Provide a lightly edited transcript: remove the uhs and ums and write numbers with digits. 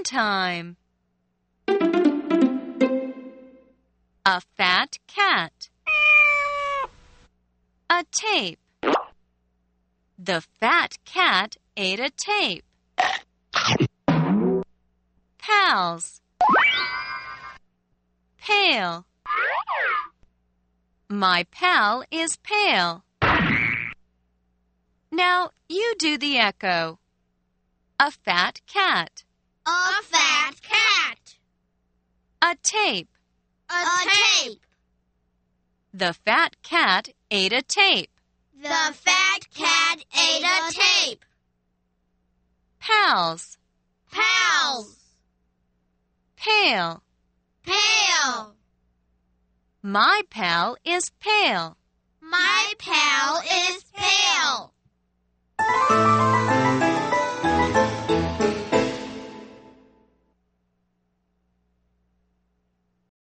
fun time. A fat cat. A tape. The fat cat ate a tape. Pals. Pale. My pal is pale. Now you do the echo. A fat cat. A fat cat. A tape. A tape. The fat cat ate a tape. The fat cat ate a tape. Pals. Pals. Pale. Pale. My pal is pale. My pal is pale.